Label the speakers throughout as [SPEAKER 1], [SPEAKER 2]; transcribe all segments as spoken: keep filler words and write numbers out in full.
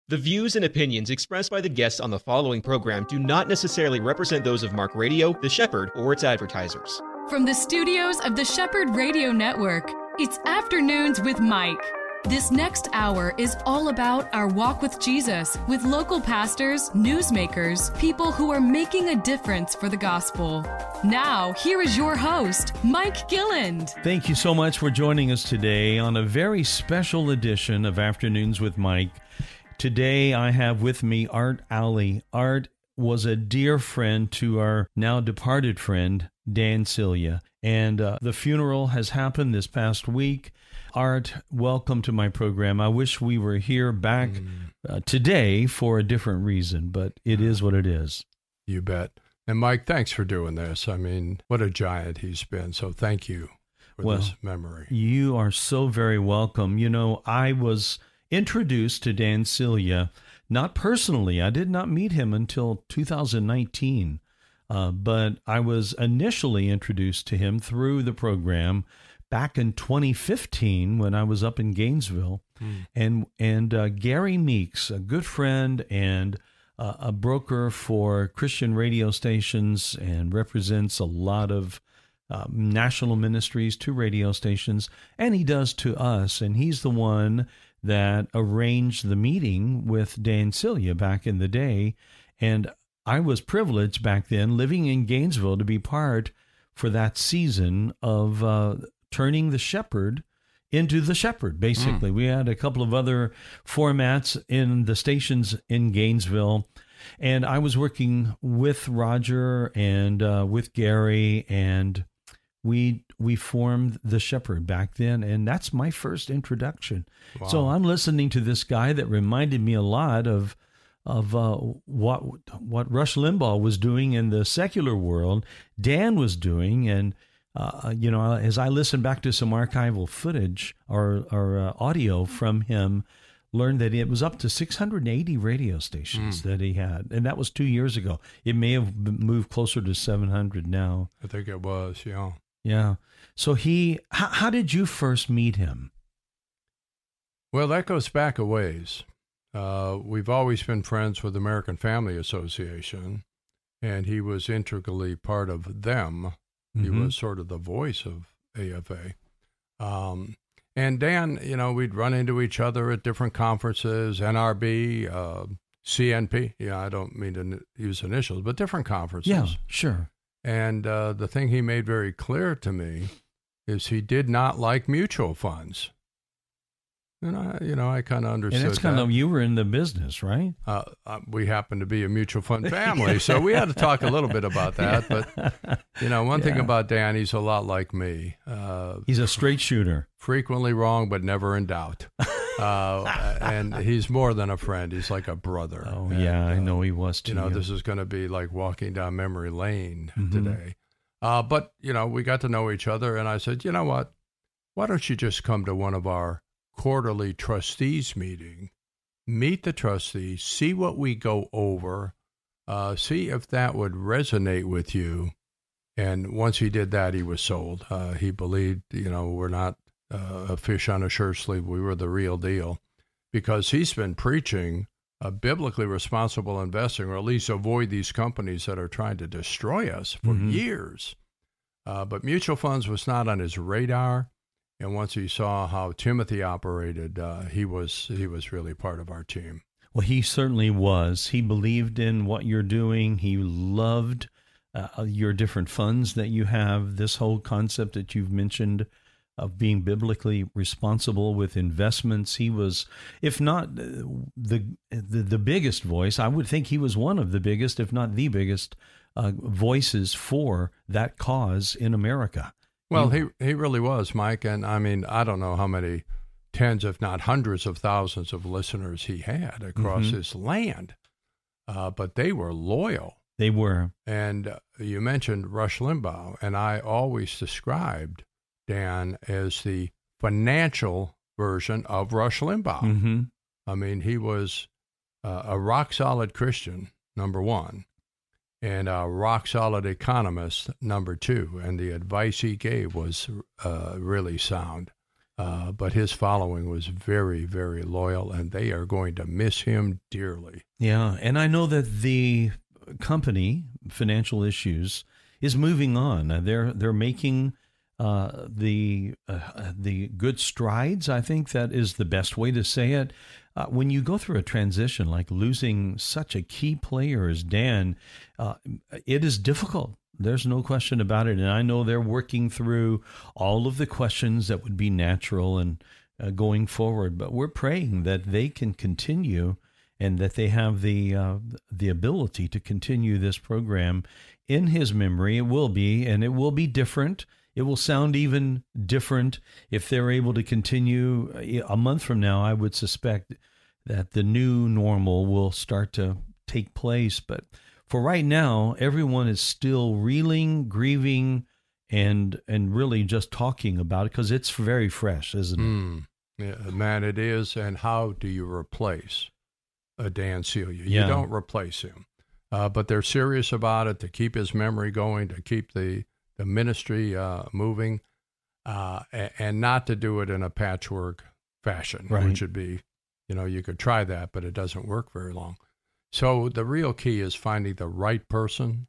[SPEAKER 1] The views and opinions expressed by the guests on the following program do not necessarily represent those of Mark Radio, The Shepherd, or its advertisers.
[SPEAKER 2] From the studios of the Shepherd Radio Network, it's Afternoons with Mike. This next hour is all about our walk with Jesus, with local pastors, newsmakers, people who are making a difference for the gospel. Now, here is your host, Mike Gilland.
[SPEAKER 3] Thank you so much for joining us today on a very special edition of Afternoons with Mike. Today, I have with me Art Alley. Art was a dear friend to our now departed friend, Dan Celia, and uh, the funeral has happened this past week. Art, welcome to my program. I wish we were here back uh, today for a different reason, but it is what it is.
[SPEAKER 4] You bet. And Mike, thanks for doing this. I mean, what a giant he's been, so thank you for
[SPEAKER 3] well,
[SPEAKER 4] this memory.
[SPEAKER 3] You are so very welcome. You know, I was introduced to Dan Celia, not personally. I did not meet him until two thousand nineteen, uh, but I was initially introduced to him through the program back in twenty fifteen when I was up in Gainesville. Mm. And and uh, Gary Meeks, a good friend and uh, a broker for Christian radio stations and represents a lot of uh, national ministries to radio stations, and he does to us, and he's the one that arranged the meeting with Dan Celia back in the day. And I was privileged back then, living in Gainesville, to be part for that season of uh, turning the Shepherd into the Shepherd, basically. Mm. We had a couple of other formats in the stations in Gainesville, and I was working with Roger and uh, with Gary, and we we formed the Shepherd back then, and that's my first introduction. Wow. So I'm listening to this guy that reminded me a lot of of uh, what what Rush Limbaugh was doing in the secular world, Dan was doing, and uh, you know, as I listened back to some archival footage or or uh, audio from him, learned that it was up to six hundred eighty radio stations mm. that he had, and that was two years ago. It may have moved closer to seven hundred now.
[SPEAKER 4] I think it was, yeah.
[SPEAKER 3] Yeah. So he, how, how did you first meet him?
[SPEAKER 4] Well, that goes back a ways. Uh, we've always been friends with American Family Association, and he was integrally part of them. Mm-hmm. He was sort of the voice of A F A. Um, and Dan, you know, we'd run into each other at different conferences, N R B, uh, C N P. Yeah, I don't mean to n- use initials, but different conferences.
[SPEAKER 3] Yeah, sure.
[SPEAKER 4] And uh, the thing he made very clear to me is he did not like mutual funds. And I, you know, I kind of understood.
[SPEAKER 3] And that's kind
[SPEAKER 4] that.
[SPEAKER 3] of, you were in the business, right?
[SPEAKER 4] Uh, uh, we happen to be a mutual fund family, so we had to talk a little bit about that. Yeah. But, you know, one yeah. thing about Dan, he's a lot like me. Uh,
[SPEAKER 3] he's a straight shooter.
[SPEAKER 4] Frequently wrong, but never in doubt. Uh, and he's more than a friend. He's like a brother.
[SPEAKER 3] Oh,
[SPEAKER 4] and,
[SPEAKER 3] yeah, I
[SPEAKER 4] uh,
[SPEAKER 3] know he was too.
[SPEAKER 4] You know,
[SPEAKER 3] yeah.
[SPEAKER 4] this is going to be like walking down memory lane
[SPEAKER 3] mm-hmm.
[SPEAKER 4] today. Uh, but, you know, we got to know each other, and I said, you know what? Why don't you just come to one of our quarterly trustees meeting, meet the trustees, see what we go over, uh, see if that would resonate with you. And once he did that, he was sold. Uh, he believed, you know, we're not uh, a fish on a shirt sleeve. We were the real deal, because he's been preaching a biblically responsible investing, or at least avoid these companies that are trying to destroy us for mm-hmm. years. Uh, but mutual funds was not on his radar. And once he saw how Timothy operated, uh, he was he was really part of our team.
[SPEAKER 3] Well, he certainly was. He believed in what you're doing. He loved uh, your different funds that you have, this whole concept that you've mentioned of being biblically responsible with investments. He was, if not the, the the biggest voice, I would think he was one of the biggest, if not the biggest, uh, voices for that cause in America.
[SPEAKER 4] Well, he he really was, Mike. And I mean, I don't know how many tens, if not hundreds of thousands of listeners he had across mm-hmm. his land, uh, but they were loyal.
[SPEAKER 3] They were.
[SPEAKER 4] And uh, you mentioned Rush Limbaugh, and I always described Dan as the financial version of Rush Limbaugh.
[SPEAKER 3] Mm-hmm.
[SPEAKER 4] I mean, he was uh, a rock-solid Christian, number one, and a rock-solid economist, number two, and the advice he gave was uh, really sound. Uh, but his following was very, very loyal, and they are going to miss him dearly.
[SPEAKER 3] Yeah, and I know that the company, Financial Issues, is moving on. They're they're making uh, the uh, the good strides. I think that is the best way to say it. Uh, when you go through a transition like losing such a key player as Dan, uh, it is difficult. There's no question about it. And I know they're working through all of the questions that would be natural and uh, going forward. But we're praying that they can continue and that they have the uh, the ability to continue this program in his memory. It will be, and it will be different. It will sound even different if they're able to continue. A month from now, I would suspect that the new normal will start to take place. But for right now, everyone is still reeling, grieving, and and really just talking about it because it's very fresh, isn't it?
[SPEAKER 4] Mm, yeah, man, it is. And how do you replace a Dan Celia?
[SPEAKER 3] Yeah.
[SPEAKER 4] You don't replace him. Uh, but they're serious about it to keep his memory going, to keep the, the ministry uh, moving, uh, and, and not to do it in a patchwork fashion,
[SPEAKER 3] Right.
[SPEAKER 4] which would be, you know, you could try that, but it doesn't work very long. So the real key is finding the right person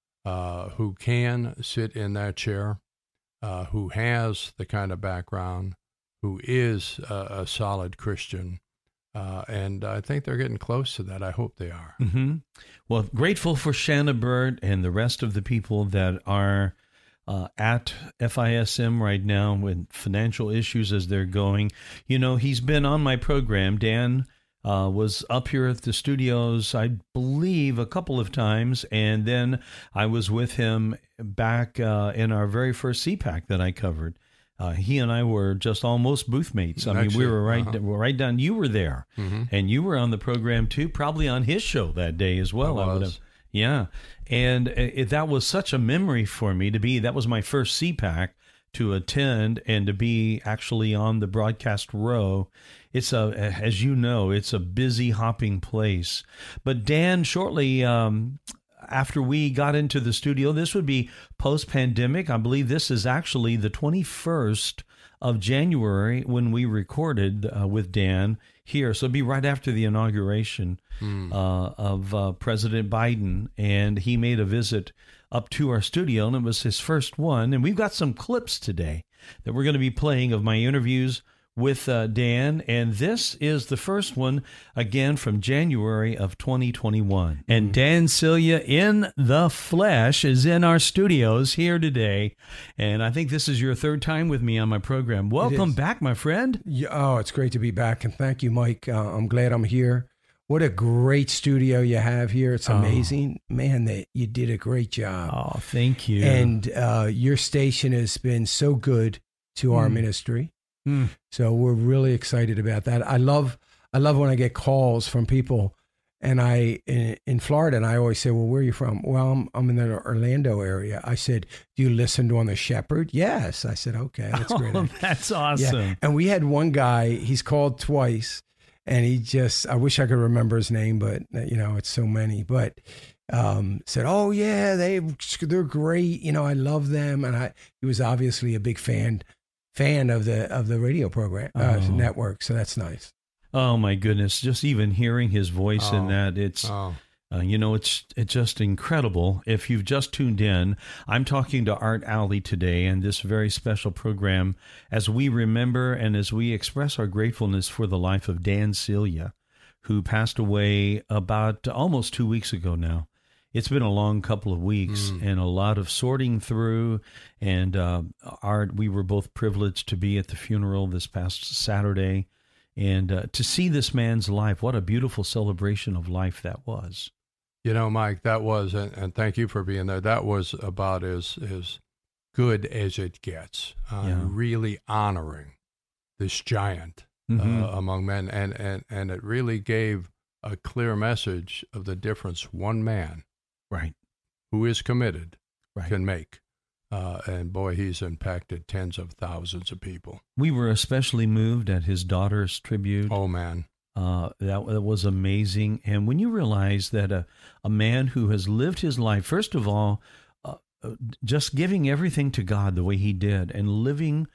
[SPEAKER 4] uh, who can sit in that chair, uh, who has the kind of background, who is a, a solid Christian. Uh, and I think they're getting close to that. I hope they are.
[SPEAKER 3] Mm-hmm. Well, grateful for Shanna Burt and the rest of the people that are uh, at F I S M right now with financial issues as they're going. You know, he's been on my program. Dan uh, was up here at the studios, I believe, a couple of times, and then I was with him back uh, in our very first C PAC that I covered. Uh, he and I were just almost booth mates. I mean,
[SPEAKER 4] Actually,
[SPEAKER 3] we were right,
[SPEAKER 4] uh-huh.
[SPEAKER 3] right down. You were there,
[SPEAKER 4] Mm-hmm.
[SPEAKER 3] and you were on the program too, probably on his show that day as well.
[SPEAKER 4] I
[SPEAKER 3] would
[SPEAKER 4] was.
[SPEAKER 3] have, yeah. And it, that was such a memory for me to be. That was my first C PAC to attend and to be actually on the broadcast row. It's a, as you know, it's a busy, hopping place. But Dan, shortly um, after we got into the studio, this would be post-pandemic. I believe this is actually the twenty-first of January when we recorded uh, with Dan here. So it'd be right after the inauguration
[SPEAKER 4] Mm.
[SPEAKER 3] uh, of uh, President Biden. And he made a visit up to our studio, and it was his first one. And we've got some clips today that we're going to be playing of my interviews with uh, Dan, and this is the first one, again, from January of twenty twenty-one. And Dan Celia in the flesh is in our studios here today, and I think this is your third time with me on my program. Welcome
[SPEAKER 5] is.
[SPEAKER 3] back, my friend.
[SPEAKER 5] Yeah, oh, it's great to be back, and thank you, Mike. Uh, I'm glad I'm here. What a great studio you have here. It's
[SPEAKER 3] Oh.
[SPEAKER 5] amazing. Man, that you did a great job.
[SPEAKER 3] Oh, thank you.
[SPEAKER 5] And uh, your station has been so good to our
[SPEAKER 3] Mm.
[SPEAKER 5] ministry.
[SPEAKER 3] Mm.
[SPEAKER 5] So we're really excited about that. I love I love when I get calls from people, and I in, in Florida, and I always say, "Well, where are you from?" "Well, I'm I'm in the Orlando area." I said, "Do you listen to On the Shepherd?" "Yes." I said, "Okay, that's great."
[SPEAKER 3] Oh, that's awesome.
[SPEAKER 5] Yeah. And we had one guy, he's called twice, and he just, I wish I could remember his name, but you know, it's so many, but um, said, "Oh yeah, they, they're great. You know, I love them." And I, he was obviously a big fan, fan of the, of the radio program, uh,
[SPEAKER 3] Oh.
[SPEAKER 5] network. So that's nice.
[SPEAKER 3] Oh, my goodness. Just even hearing his voice in
[SPEAKER 4] Oh.
[SPEAKER 3] that, it's...
[SPEAKER 4] Oh,
[SPEAKER 3] Uh, you know, it's it's just incredible. If you've just tuned in, I'm talking to Art Alley today in this very special program as we remember and as we express our gratefulness for the life of Dan Celia, who passed away about almost two weeks ago now. It's been a long couple of weeks
[SPEAKER 4] Mm.
[SPEAKER 3] and a lot of sorting through. And uh, Art, we were both privileged to be at the funeral this past Saturday and uh, to see this man's life. What a beautiful celebration of life that was.
[SPEAKER 4] you know, Mike, that was, and, and thank you for being there. That was about as as good as it gets. Uh,
[SPEAKER 3] Yeah.
[SPEAKER 4] Really honoring this giant
[SPEAKER 3] Mhm.
[SPEAKER 4] uh, among men, and, and and it really gave a clear message of the difference one man
[SPEAKER 3] Right.
[SPEAKER 4] who is committed
[SPEAKER 3] Right.
[SPEAKER 4] can make. Uh, and boy, he's impacted tens of thousands of people.
[SPEAKER 3] We were especially moved at his daughter's tribute.
[SPEAKER 4] Oh man,
[SPEAKER 3] Uh, that, that was amazing. And when you realize that a, a man who has lived his life, first of all, uh, uh, just giving everything to God the way he did and living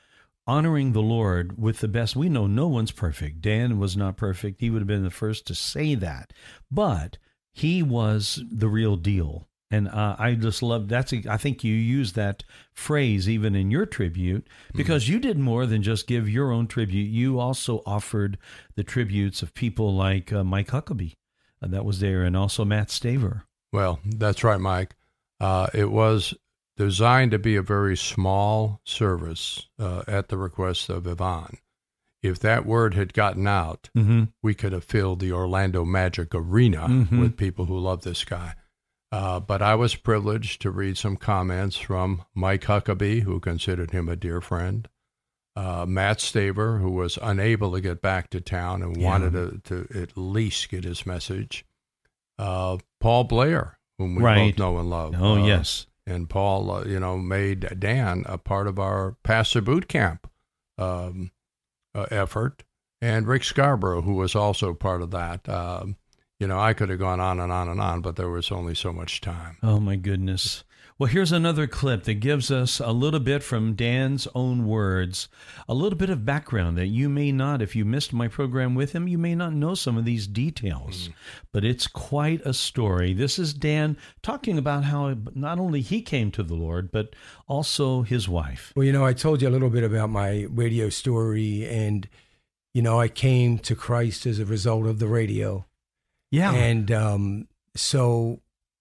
[SPEAKER 3] honoring the Lord with the best. We know no one's perfect. Dan was not perfect. He would have been the first to say that. But he was the real deal. And uh, I just love that's. I think you use that phrase even in your tribute because mm-hmm. you did more than just give your own tribute. You also offered the tributes of people like uh, Mike Huckabee uh, that was there, and also Matt Staver.
[SPEAKER 4] Well, that's right, Mike. Uh, it was designed to be a very small service uh, at the request of Yvonne. If that word had gotten out, mm-hmm. we could have filled the Orlando Magic Arena mm-hmm. with people who love this guy. Uh, but I was privileged to read some comments from Mike Huckabee, who considered him a dear friend, uh, Matt Staver, who was unable to get back to town and yeah. wanted to, to at least get his message, uh, Paul Blair, whom we
[SPEAKER 3] right.
[SPEAKER 4] both know and love.
[SPEAKER 3] Oh,
[SPEAKER 4] uh,
[SPEAKER 3] yes.
[SPEAKER 4] And Paul, uh, you know, made Dan a part of our Pastor Boot Camp um, uh, effort, and Rick Scarborough, who was also part of that. Um, You know, I could have gone on and on and on, but there was only so much time.
[SPEAKER 3] Oh, my goodness. Well, here's another clip that gives us a little bit from Dan's own words, a little bit of background that you may not, if you missed my program with him, you may not know some of these details. Mm. But it's quite a story. This is Dan talking about how not only he came to the Lord, but also his wife.
[SPEAKER 5] Well, you know, I told you a little bit about my radio story, and, you know, I came to Christ as a result of the radio.
[SPEAKER 3] Yeah.
[SPEAKER 5] And um, so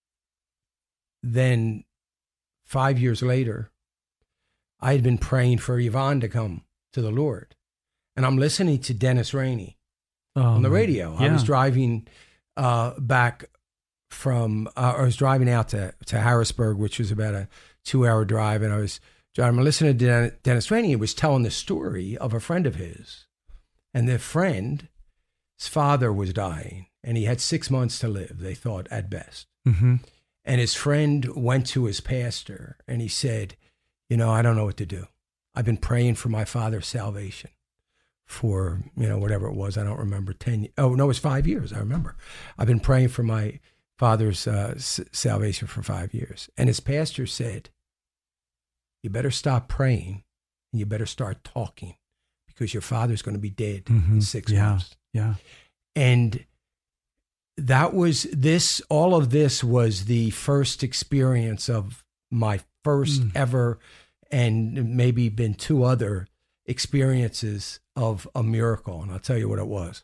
[SPEAKER 5] then five years later, I had been praying for Yvonne to come to the Lord. And I'm listening to Dennis Rainey um, on the radio. Yeah. I was driving uh, back from, uh, I was driving out to, to Harrisburg, which was about a two hour drive. And I was driving, I'm listening to Dennis Rainey. He was telling the story of a friend of his. And the friend, his father was dying. And he had six months to live, they thought, at best.
[SPEAKER 3] Mm-hmm.
[SPEAKER 5] And his friend went to his pastor and he said, you know, I don't know what to do. I've been praying for my father's salvation for, you know, whatever it was. I don't remember, ten. Oh, no, it was five years. I remember. I've been praying for my father's uh, s- salvation for five years. And his pastor said, you better stop praying and you better start talking because your father's going to be dead
[SPEAKER 3] mm-hmm.
[SPEAKER 5] in six
[SPEAKER 3] yeah.
[SPEAKER 5] months.
[SPEAKER 3] Yeah.
[SPEAKER 5] And that was this, all of this was the first experience of my first mm. ever, and maybe been two other experiences of a miracle. And I'll tell you what it was.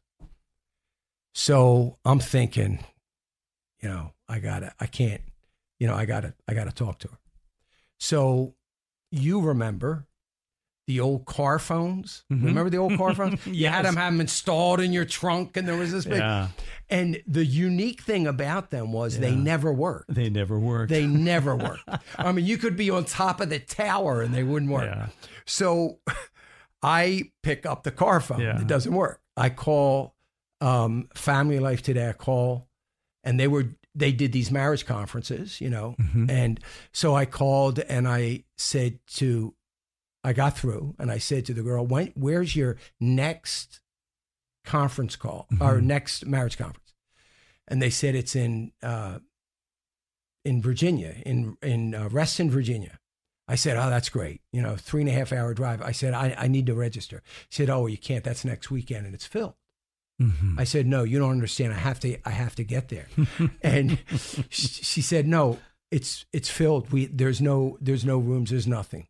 [SPEAKER 5] So I'm thinking, you know, I gotta, I can't, you know, I gotta, I gotta talk to her. So you remember the old car phones? Mm-hmm. Remember the old car phones? You yes. had them have them installed in your trunk, and there was this big.
[SPEAKER 3] Yeah.
[SPEAKER 5] And the unique thing about them was yeah. they never worked.
[SPEAKER 3] They never worked.
[SPEAKER 5] They never worked. I mean, you could be on top of the tower and they wouldn't work.
[SPEAKER 3] Yeah.
[SPEAKER 5] So I pick up the car phone. Yeah. It doesn't work. I call um, Family Life Today. I call, and they were they did these marriage conferences, you know. Mm-hmm. And so I called and I said to. I got through and I said to the girl, when, where's your next conference call mm-hmm. or next marriage conference? And they said it's in uh, in Virginia, in in uh, Reston, Virginia. I said, oh, that's great. You know, three and a half hour drive. I said, I, I need to register. She said, oh, you can't. That's next weekend and it's filled. Mm-hmm. I said, no, you don't understand. I have to I have to get there. And she, she said, no, it's it's filled. We there's no there's no rooms. There's nothing.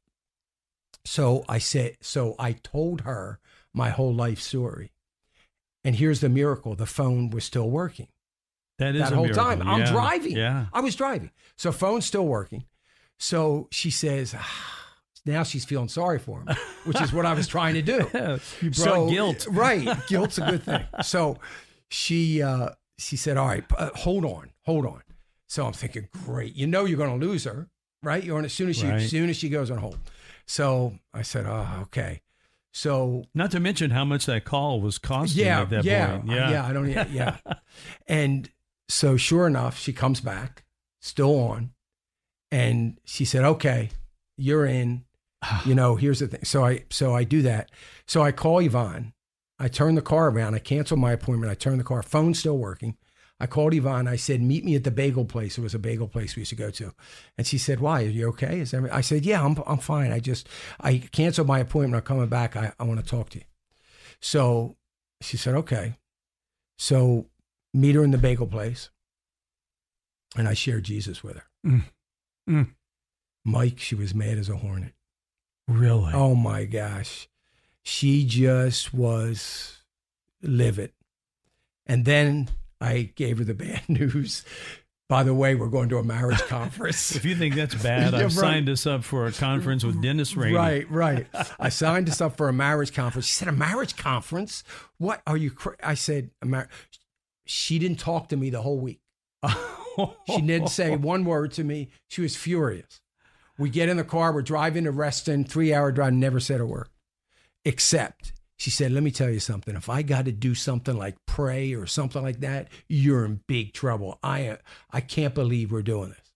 [SPEAKER 5] So I said, so I told her my whole life story. And here's the miracle. The phone was still working.
[SPEAKER 3] That is
[SPEAKER 5] that
[SPEAKER 3] a
[SPEAKER 5] whole
[SPEAKER 3] miracle.
[SPEAKER 5] time. I'm
[SPEAKER 3] yeah.
[SPEAKER 5] driving.
[SPEAKER 3] Yeah.
[SPEAKER 5] I was driving. So phone's still working. So she says, ah, now she's feeling sorry for him, which is what I was trying to do.
[SPEAKER 3] Yeah, you brought
[SPEAKER 5] so,
[SPEAKER 3] guilt.
[SPEAKER 5] Right. Guilt's a good thing. So she, uh, she said, all right, uh, hold on, hold on. So I'm thinking, great. You know, you're going to lose her, right? You're on as soon as she,
[SPEAKER 3] right.
[SPEAKER 5] as soon as she goes on hold. So I said, oh, okay. So
[SPEAKER 3] not to mention how much that call was costing
[SPEAKER 5] yeah,
[SPEAKER 3] at that
[SPEAKER 5] yeah,
[SPEAKER 3] point.
[SPEAKER 5] Yeah, yeah, I don't, yeah. And so sure enough, she comes back, still on, and she said, okay, you're in, you know, here's the thing. So I, so I do that. So I call Yvonne, I turn the car around, I cancel my appointment, I turn the car, phone's still working. I called Yvonne. I said, meet me at the bagel place. It was a bagel place we used to go to. And she said, why? Are you okay? Is everything? I said, yeah, I'm I'm fine. I just, I canceled my appointment. I'm coming back. I, I want to talk to you. So she said, okay. So meet her in the bagel place. And I shared Jesus with her.
[SPEAKER 3] Mm. Mm.
[SPEAKER 5] Mike, she was mad as a hornet.
[SPEAKER 3] Really?
[SPEAKER 5] Oh, my gosh. She just was livid. And then I gave her the bad news. By the way, we're going to a marriage conference.
[SPEAKER 3] If you think that's bad,
[SPEAKER 5] Yeah,
[SPEAKER 3] I've
[SPEAKER 5] right.
[SPEAKER 3] signed us up for a conference with Dennis Rainey.
[SPEAKER 5] Right, right. I signed us up for a marriage conference. She said, a marriage conference? What are you? Cra-? I said, a mar-. She didn't talk to me the whole week. She didn't say one word to me. She was furious. We get in the car. We're driving to Reston, three-hour drive, never said a word. Except she said, let me tell you something. If I got to do something like pray or something like that, you're in big trouble. I I can't believe we're doing this.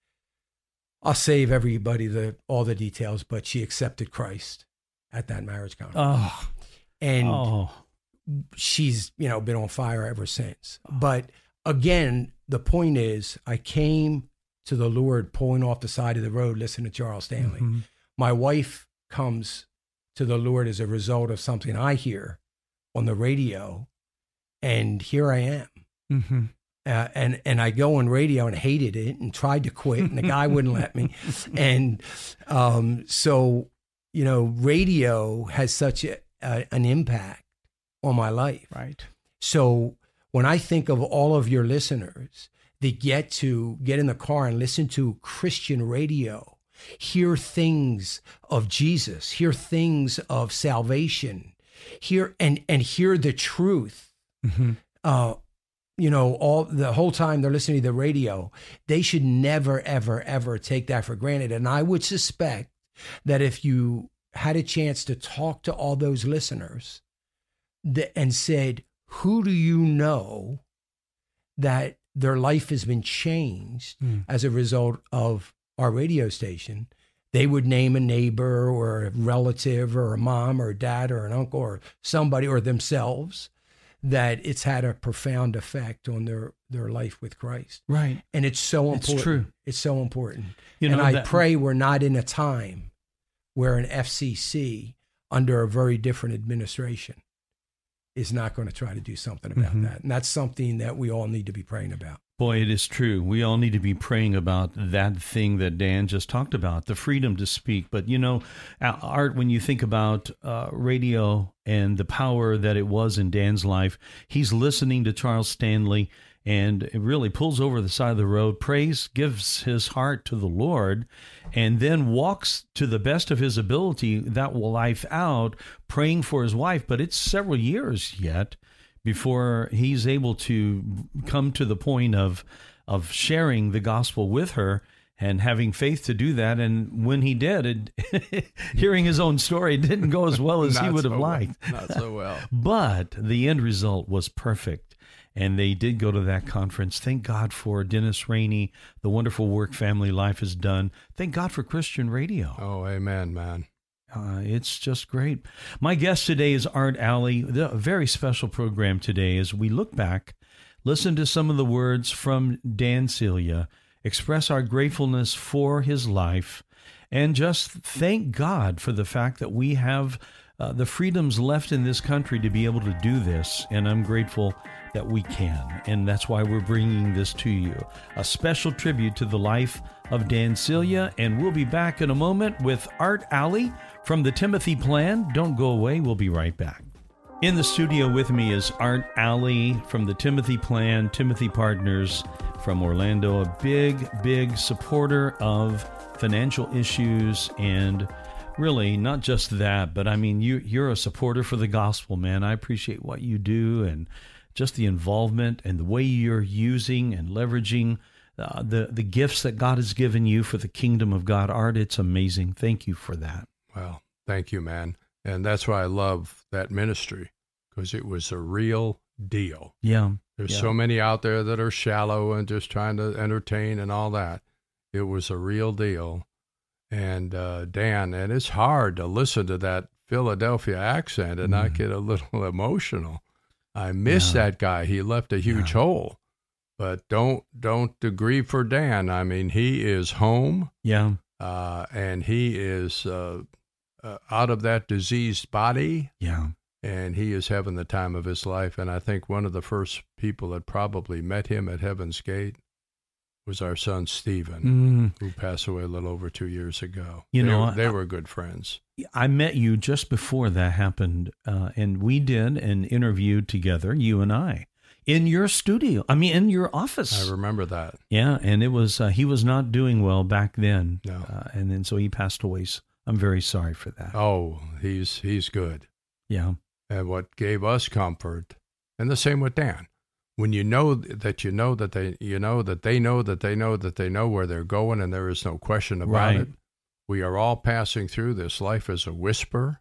[SPEAKER 5] I'll save everybody the all the details, but she accepted Christ at that marriage conference.
[SPEAKER 3] Oh.
[SPEAKER 5] And
[SPEAKER 3] Oh.
[SPEAKER 5] she's, you know, been on fire ever since. But again, the point is, I came to the Lord pulling off the side of the road, listening to Charles Stanley.
[SPEAKER 3] Mm-hmm.
[SPEAKER 5] My wife comes to the Lord as a result of something I hear on the radio, and here I am.
[SPEAKER 3] Mm-hmm.
[SPEAKER 5] Uh, and and I go on radio and hated it and tried to quit, and the guy wouldn't let me. And um, so, you know, radio has such a, a, an impact on my life.
[SPEAKER 3] Right.
[SPEAKER 5] So when I think of all of your listeners that get to get in the car and listen to Christian radio, hear things of Jesus, hear things of salvation, hear and and hear the truth.
[SPEAKER 3] Mm-hmm.
[SPEAKER 5] Uh, you know, all the whole time they're listening to the radio, they should never, ever, ever take that for granted. And I would suspect that if you had a chance to talk to all those listeners that, and said, who do you know that their life has been changed mm. as a result of our radio station, they would name a neighbor or a relative or a mom or a dad or an uncle or somebody or themselves that it's had a profound effect on their, their life with Christ.
[SPEAKER 3] Right.
[SPEAKER 5] And it's so important.
[SPEAKER 3] It's true.
[SPEAKER 5] It's so important.
[SPEAKER 3] You
[SPEAKER 5] and
[SPEAKER 3] know,
[SPEAKER 5] I
[SPEAKER 3] that-
[SPEAKER 5] pray we're not in a time where an F C C under a very different administration is not going to try to do something about
[SPEAKER 3] Mm-hmm.
[SPEAKER 5] that. And that's something that we all need to be praying about.
[SPEAKER 3] Boy, it is true. We all need to be praying about that thing that Dan just talked about, the freedom to speak. But, you know, Art, when you think about uh, radio and the power that it was in Dan's life, he's listening to Charles Stanley and it really pulls over the side of the road, prays, gives his heart to the Lord, and then walks to the best of his ability that life out, praying for his wife. But it's several years yet before he's able to come to the point of of sharing the gospel with her and having faith to do that. And when he did, it, hearing his own story didn't go as well as he would have
[SPEAKER 4] so
[SPEAKER 3] liked.
[SPEAKER 4] Well. Not so well.
[SPEAKER 3] But the end result was perfect. And they did go to that conference. Thank God for Dennis Rainey, the wonderful work Family Life has done. Thank God for Christian radio.
[SPEAKER 4] Oh, amen, man.
[SPEAKER 3] Uh, it's just great. My guest today is Art Alley. The, a very special program today as we look back, listen to some of the words from Dan Celia, express our gratefulness for his life, and just thank God for the fact that we have uh, the freedoms left in this country to be able to do this. And I'm grateful that we can. And that's why we're bringing this to you. A special tribute to the life of Dan Celia. And we'll be back in a moment with Art Alley from the Timothy Plan. Don't go away. We'll be right back. In the studio with me is Art Alley from the Timothy Plan, Timothy Partners from Orlando, a big, big supporter of financial issues and really not just that, but I mean, you, you're a supporter for the gospel, man. I appreciate what you do and just the involvement and the way you're using and leveraging uh, the, the gifts that God has given you for the kingdom of God. Art, it's amazing. Thank you for that.
[SPEAKER 4] Well, thank you, man. And that's why I love that ministry, because it was a real deal.
[SPEAKER 3] Yeah.
[SPEAKER 4] There's
[SPEAKER 3] yeah.
[SPEAKER 4] so many out there that are shallow and just trying to entertain and all that. It was a real deal. And uh, Dan, and it's hard to listen to that Philadelphia accent and mm. not get a little emotional. I miss
[SPEAKER 3] yeah.
[SPEAKER 4] that guy. He left a huge
[SPEAKER 3] yeah.
[SPEAKER 4] hole But don't don't grieve for Dan. I mean, he is home.
[SPEAKER 3] Yeah.
[SPEAKER 4] Uh, and he is uh, uh, out of that diseased body.
[SPEAKER 3] Yeah.
[SPEAKER 4] And he is having the time of his life. And I think one of the first people that probably met him at Heaven's Gate was our son, Stephen, mm. who passed away a little over two years ago.
[SPEAKER 3] You
[SPEAKER 4] they,
[SPEAKER 3] know,
[SPEAKER 4] they
[SPEAKER 3] I,
[SPEAKER 4] were good friends.
[SPEAKER 3] I met you just before that happened, uh, and we did an interview together, you and I, in your studio. I mean, in your office.
[SPEAKER 4] I remember that.
[SPEAKER 3] Yeah, and it was uh, he was not doing well back then.
[SPEAKER 4] No.
[SPEAKER 3] Uh, and then so he passed away. I'm very sorry for that.
[SPEAKER 4] Oh, he's he's good.
[SPEAKER 3] Yeah.
[SPEAKER 4] And what gave us comfort, and the same with Dan. When you know that you know that they you know that they know that they know that they know where they're going, and there is no question about
[SPEAKER 3] right.
[SPEAKER 4] it. We are all passing through this life as a whisper,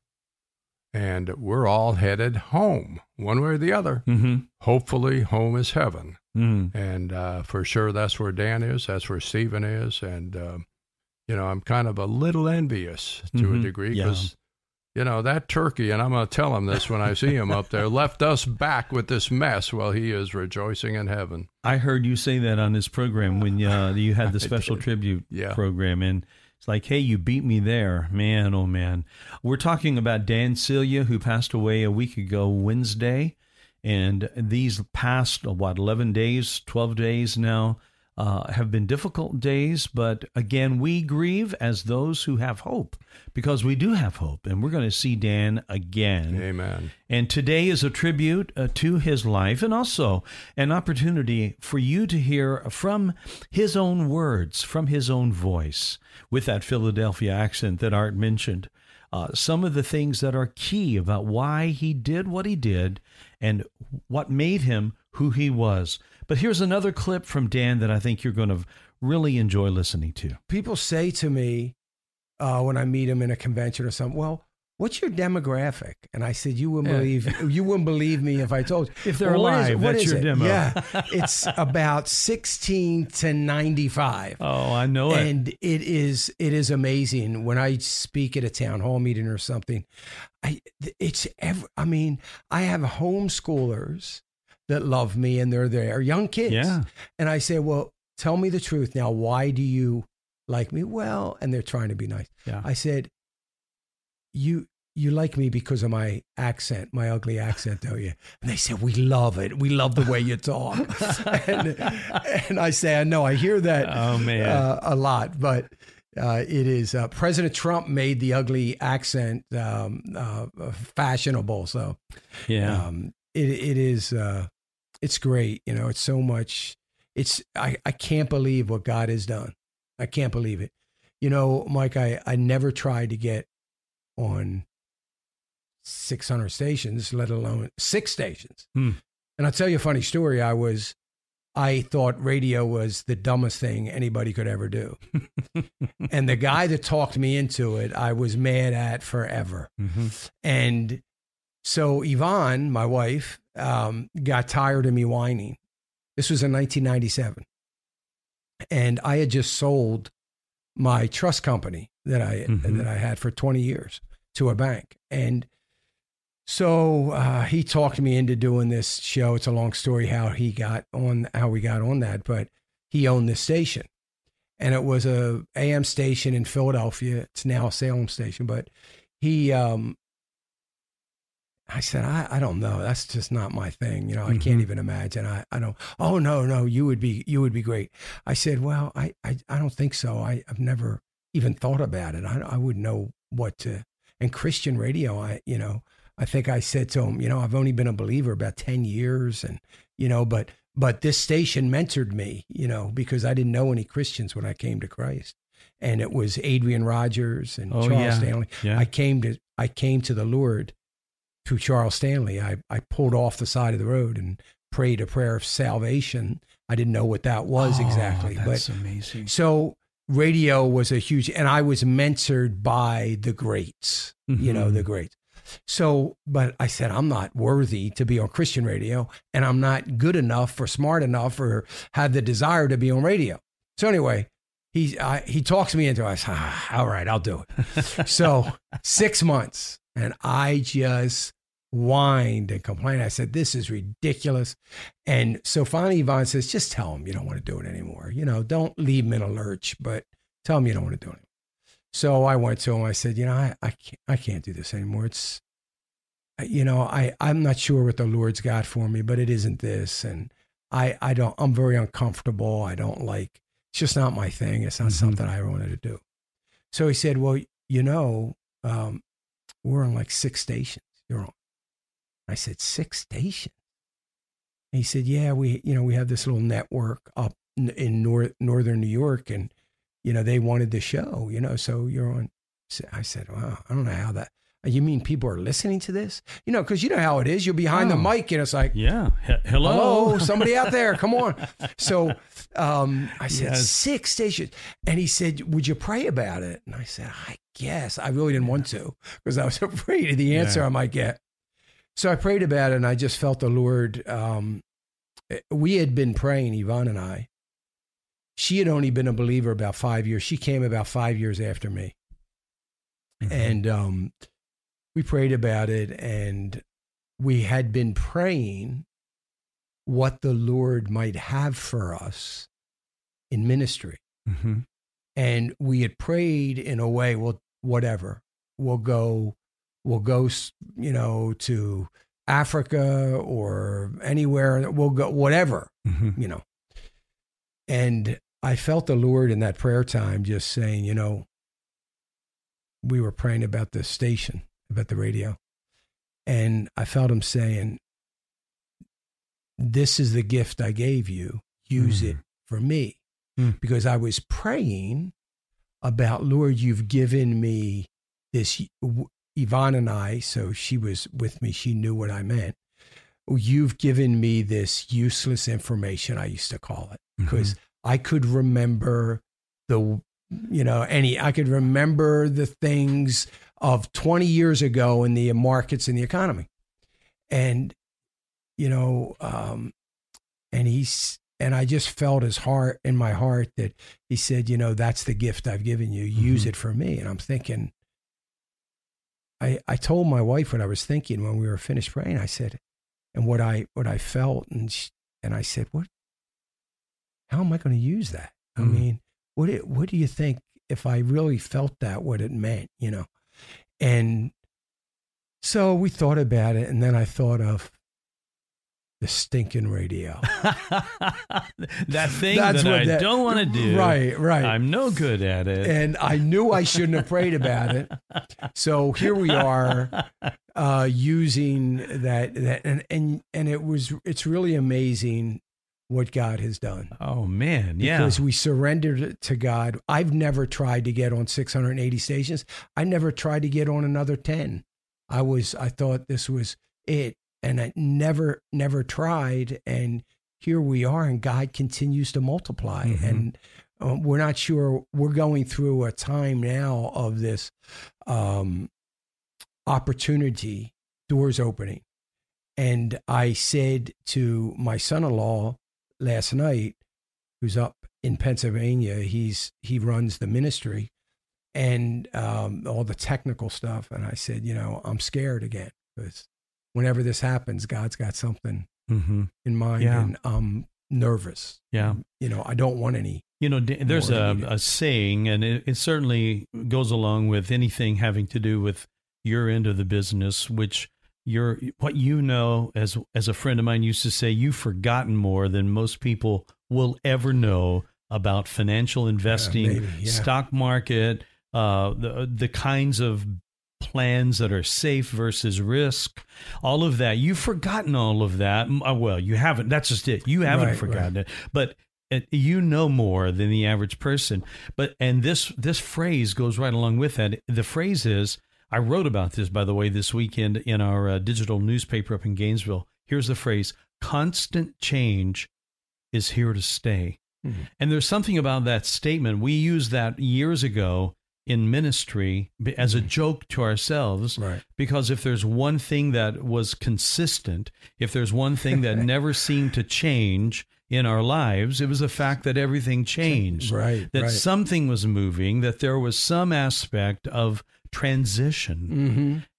[SPEAKER 4] and we're all headed home, one way or the other.
[SPEAKER 3] Mm-hmm.
[SPEAKER 4] Hopefully, home is heaven,
[SPEAKER 3] mm-hmm.
[SPEAKER 4] and uh, for sure, that's where Dan is. That's where Stephen is, and uh, you know, I'm kind of a little envious to
[SPEAKER 3] mm-hmm.
[SPEAKER 4] a degree
[SPEAKER 3] yeah.
[SPEAKER 4] because. You know, that turkey, and I'm going to tell him this when I see him up there, left us back with this mess while he is rejoicing in heaven.
[SPEAKER 3] I heard you say that on his program when uh, you had the special tribute
[SPEAKER 4] yeah.
[SPEAKER 3] program. And it's like, hey, you beat me there. Man, oh, man. We're talking about Dan Celia, who passed away a week ago Wednesday. And these past, what, eleven days, twelve days now, Uh, have been difficult days, but again, we grieve as those who have hope, because we do have hope, and we're going to see Dan again.
[SPEAKER 4] Amen.
[SPEAKER 3] And today is a tribute uh, to his life, and also an opportunity for you to hear from his own words, from his own voice, with that Philadelphia accent that Art mentioned. Uh, some of the things that are key about why he did what he did and what made him who he was. But here's another clip from Dan that I think you're going to really enjoy listening to.
[SPEAKER 5] People say to me uh, when I meet them in a convention or something, well, what's your demographic? And I said, you wouldn't
[SPEAKER 3] Yeah.
[SPEAKER 5] believe you wouldn't believe me if I told you.
[SPEAKER 3] If they're
[SPEAKER 5] well, what is
[SPEAKER 3] alive,
[SPEAKER 5] it? What
[SPEAKER 3] that's
[SPEAKER 5] is
[SPEAKER 3] your
[SPEAKER 5] it?
[SPEAKER 3] demo.
[SPEAKER 5] Yeah, it's about sixteen to ninety-five.
[SPEAKER 3] Oh, I know it.
[SPEAKER 5] And it is it is amazing when I speak at a town hall meeting or something. I it's ever. I mean, I have homeschoolers that love me, and they're there, young kids.
[SPEAKER 3] Yeah.
[SPEAKER 5] And I say, well, tell me the truth now. Why do you like me? Well, and they're trying to be nice.
[SPEAKER 3] Yeah.
[SPEAKER 5] I said, you you like me because of my accent, my ugly accent, don't you? And they said, we love it. We love the way you talk. and, and I say, I know, I hear that
[SPEAKER 3] Oh, man.
[SPEAKER 5] Uh, a lot, but uh, it is, uh, President Trump made the ugly accent um, uh, fashionable. So
[SPEAKER 3] Yeah.
[SPEAKER 5] um, it it is, uh, it's great. You know, it's so much, it's, I, I can't believe what God has done. I can't believe it. You know, Mike, I, I never tried to get on six hundred stations, let alone six stations.
[SPEAKER 3] Hmm.
[SPEAKER 5] And I'll tell you a funny story. I was, I thought radio was the dumbest thing anybody could ever do. And the guy that talked me into it, I was mad at forever.
[SPEAKER 3] Mm-hmm.
[SPEAKER 5] And so Yvonne, my wife, um, got tired of me whining. This was in nineteen ninety-seven. And I had just sold my trust company that I
[SPEAKER 3] Mm-hmm.
[SPEAKER 5] that I had for twenty years to a bank. And so uh, he talked me into doing this show. It's a long story how he got on, how we got on that, but he owned this station. And it was a A M station in Philadelphia. It's now a Salem station, but he, um, I said, I, I don't know. That's just not my thing. You know, I
[SPEAKER 3] Mm-hmm.
[SPEAKER 5] can't even imagine. I, I don't, oh no, no, you would be, you would be great. I said, well, I, I, I don't think so. I, I've never even thought about it. I, I wouldn't know what to, and Christian radio, I, you know, I think I said to him, you know, I've only been a believer about ten years and, you know, but, but this station mentored me, you know, because I didn't know any Christians when I came to Christ. And it was Adrian Rogers and
[SPEAKER 3] Oh,
[SPEAKER 5] Charles
[SPEAKER 3] yeah.
[SPEAKER 5] Stanley.
[SPEAKER 3] Yeah.
[SPEAKER 5] I came to, I came to the Lord through Charles Stanley. I, I pulled off the side of the road and prayed a prayer of salvation. I didn't know what that was
[SPEAKER 3] Oh,
[SPEAKER 5] exactly,
[SPEAKER 3] that's
[SPEAKER 5] but
[SPEAKER 3] amazing.
[SPEAKER 5] so radio was a huge, and I was mentored by the greats, you know,
[SPEAKER 3] Mhm.
[SPEAKER 5] the greats. So, but I said, I'm not worthy to be on Christian radio, and I'm not good enough or smart enough or have the desire to be on radio. So anyway, he, I, he talks me into it. I said, ah, all right, I'll do it. So six months, and I just whined and complained. I said, this is ridiculous. And so finally Yvonne says, just tell him you don't want to do it anymore. You know, don't leave him in a lurch, but tell him you don't want to do it anymore. So I went to him. I said, you know, I, I, can't, I can't do this anymore. It's, you know, I, I'm not sure what the Lord's got for me, but it isn't this. And I, I don't, I'm very uncomfortable. I don't like, it's just not my thing. It's not mm-hmm. something I wanted to do. So he said, well, you know, um, we're on like six stations. You're on. I said, six stations? And he said, yeah, we, you know, we have this little network up in, in north, northern New York, and, you know, they wanted the show, you know, so you're on. I said, wow, I don't know how that, you mean people are listening to this? You know, because you know how it is. You're behind oh. the mic and it's like,
[SPEAKER 3] yeah, H- hello.
[SPEAKER 5] Hello, somebody out there, come on. So um, I said, yes. six stations. And he said, would you pray about it? And I said, I guess. I really didn't want to because I was afraid of the answer yeah. I might get. So I prayed about it, and I just felt the Lord. Um, we had been praying, Yvonne and I. She had only been a believer about five years. She came about five years after me. Mm-hmm. And um, we prayed about it, and we had been praying what the Lord might have for us in ministry.
[SPEAKER 3] Mm-hmm.
[SPEAKER 5] And we had prayed in a way, well, whatever, we'll go, we'll go, you know, to Africa or anywhere, we'll go, whatever,
[SPEAKER 3] mm-hmm.
[SPEAKER 5] you know. And I felt the Lord in that prayer time just saying, you know, we were praying about the station, about the radio. And I felt him saying, this is the gift I gave you. Use mm-hmm. it for me. Mm. Because I was praying about, Lord, you've given me this, Yvonne and I, so she was with me. She knew what I meant. You've given me this useless information, I used to call it, because mm-hmm. I could remember the, you know, any, I could remember the things of twenty years ago in the markets and the economy. And, you know, um, and he's, and I just felt his heart in my heart that he said, you know, that's the gift I've given you. Use mm-hmm. it for me. And I'm thinking, I, I told my wife what I was thinking when we were finished praying. I said, and what I, what I felt. And, she, and I said, what, how am I going to use that? Mm-hmm. I mean, what, it, what do you think if I really felt that, what it meant, you know? And so we thought about it. And then I thought of the stinking radio.
[SPEAKER 3] That thing That's that I that, don't want to do.
[SPEAKER 5] Right, right.
[SPEAKER 3] I'm no good at it.
[SPEAKER 5] And I knew I shouldn't have prayed about it. So here we are uh, using that, that and, and, and it was, it's really amazing what God has done.
[SPEAKER 3] Oh, man. Yeah.
[SPEAKER 5] Because we surrendered it to God. I've never tried to get on six hundred eighty stations. I never tried to get on another ten. I was, I thought this was it. And I never, never tried. And here we are, and God continues to multiply. Mm-hmm. And um, we're not sure, we're going through a time now of this um, opportunity, doors opening. And I said to my son-in-law last night, who's up in Pennsylvania, he's he runs the ministry and um, all the technical stuff. And I said, you know, I'm scared again because whenever this happens, God's got something
[SPEAKER 3] mm-hmm.
[SPEAKER 5] in mind, yeah. and I'm nervous.
[SPEAKER 3] Yeah.
[SPEAKER 5] You know, I don't want any.
[SPEAKER 3] You know, there's a, a saying, and it, it certainly goes along with anything having to do with your end of the business, which you're, what you know, as as a friend of mine used to say, you've forgotten more than most people will ever know about financial investing,
[SPEAKER 5] yeah, maybe, yeah. stock
[SPEAKER 3] market, uh, the the kinds of plans that are safe versus risk, all of that. You've forgotten all of that. Well, you haven't. That's just it. You haven't right, forgotten right. it. But you know more than the average person. But and this this phrase goes right along with that. The phrase is, I wrote about this, by the way, this weekend in our uh, digital newspaper up in Gainesville. Here's the phrase: constant change is here to stay. Mm-hmm. And there's something about that statement. We used that years ago in ministry as a joke to ourselves,
[SPEAKER 5] right.
[SPEAKER 3] because if there's one thing that was consistent, if there's one thing that never seemed to change in our lives, it was the fact that everything changed,
[SPEAKER 5] right,
[SPEAKER 3] that
[SPEAKER 5] right.
[SPEAKER 3] something was moving, that there was some aspect of transition.
[SPEAKER 5] Mm-hmm.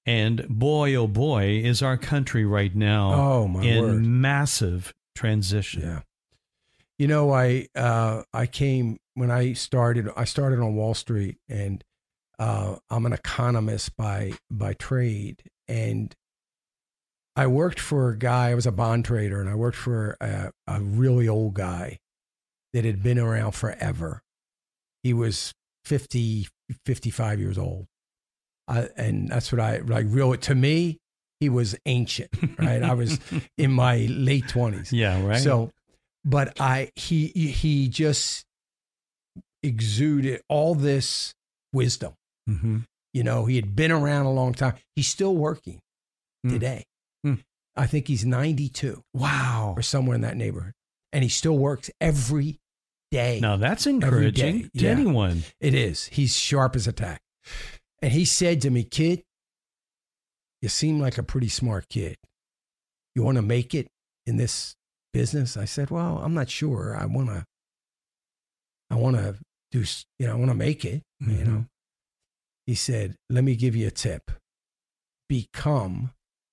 [SPEAKER 3] And boy, oh boy, is our country right now
[SPEAKER 5] Oh, my
[SPEAKER 3] in
[SPEAKER 5] word.
[SPEAKER 3] massive transition.
[SPEAKER 5] Yeah. You know, I uh, I came when I started. I started on Wall Street, and uh, I'm an economist by by trade. And I worked for a guy. I was a bond trader, and I worked for a, a really old guy that had been around forever. He was fifty, fifty-five years old, I, and that's what I like. Real to me, he was ancient, right? I was in my late twenties.
[SPEAKER 3] Yeah, right.
[SPEAKER 5] So, but I he he just exuded all this wisdom.
[SPEAKER 3] Mm-hmm.
[SPEAKER 5] You know, he had been around a long time. He's still working
[SPEAKER 3] Mm.
[SPEAKER 5] today.
[SPEAKER 3] Mm.
[SPEAKER 5] I think he's ninety-two
[SPEAKER 3] Wow.
[SPEAKER 5] or somewhere in that neighborhood, and he still works every day.
[SPEAKER 3] Now that's
[SPEAKER 5] Every
[SPEAKER 3] encouraging
[SPEAKER 5] day,
[SPEAKER 3] to
[SPEAKER 5] yeah.
[SPEAKER 3] anyone.
[SPEAKER 5] It is. He's sharp as a tack. And he said to me, "Kid, you seem like a pretty smart kid. You want to make it in this business?" I said, "Well, I'm not sure. I want to, I want to do, you know, I want to make it,
[SPEAKER 3] Mhm.
[SPEAKER 5] you know." He said, "Let me give you a tip. Become